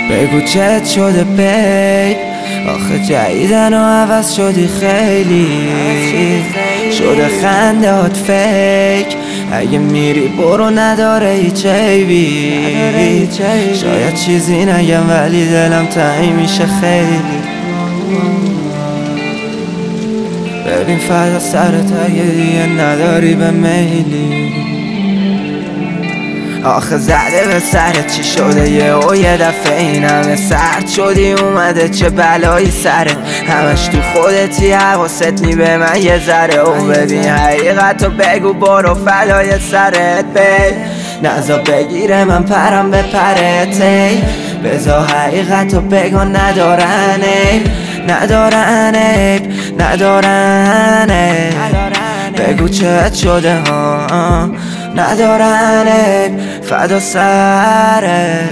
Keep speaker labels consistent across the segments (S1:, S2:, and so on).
S1: بگو چت شده بیب، آخه جدیدن و عوض شدی خیلی، شده خندهات فیک. اگه میری برو نداره هیچ عیبی، شاید چیزی نگم ولی دلم تنگ میشه خیلی. ببین فدا سرت اگه دیگه نداری به میلی، آخه زده به سرت چی شده یه دفعه این همه سرد شدی اومده چه بلایی سرت، همش تو خودتی حواست نی به من یه ذره. و ببین حقیقتو بگو برو فدای سرت بی، نزا بگیره من پرم به پرتی، بزا حقیقتو بگو ندارن عیب، ندارن عیب، ندارن عیب. بگو چت شده ها ندارن عیب، فدا سره.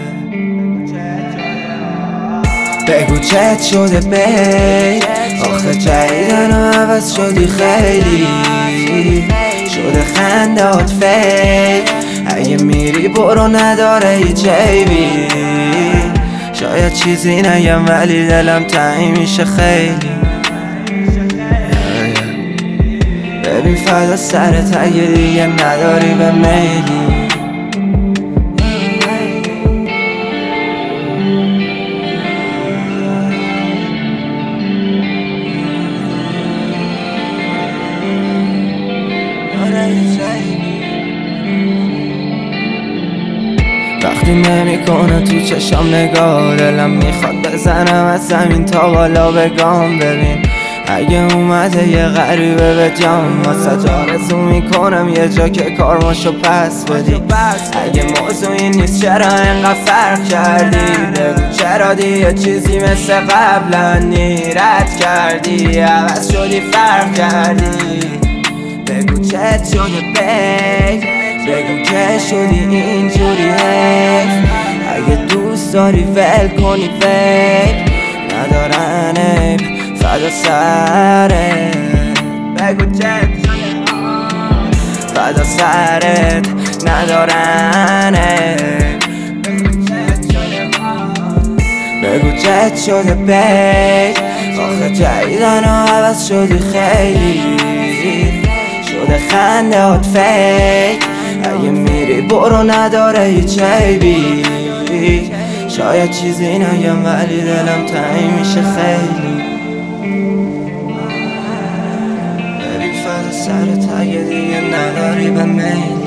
S1: بگو چت شده بیب، آخه جدیدن و عوض شدی خیلی، شده خندهات فیک. اگه میری برو نداره هیچ عیبی، شاید چیزی نگم ولی دلم تنگ میشه خیلی. ببین فدا سرت اگه دیگه نداری به میلی، وقتی نمیکنه تو چشم نگاه دلم میخواد بزنم از زمین تا بالا بگم. ببین اگه اومده یه غریبه به جام واسه آرزو میکنم یه جا که کارماشو پس بدی. اگه موضوعی نیست چرا اینقدر فرق کردی، بگو چرا دیگه چیزی مثل قبلا رد کردی، عوض شدی فرق کردی. بگو چت شده بیب، بگو که شدی اینجوری حیف. اگه دوست داری ول کنی بیب، ندارن عیب، فدا سرت. بگو چت فدا سرت، ندارن عیب. بگو چت شده بیب، آخه جدیدن و عوض شدی خیلی، شده خندهات فیک. اگه میری برو نداره هیچ عیبی، شاید چیزی نگم ولی دلم تنگ میشه خیلی. ببین فدا سرت اگه دیگه نداری به میلی.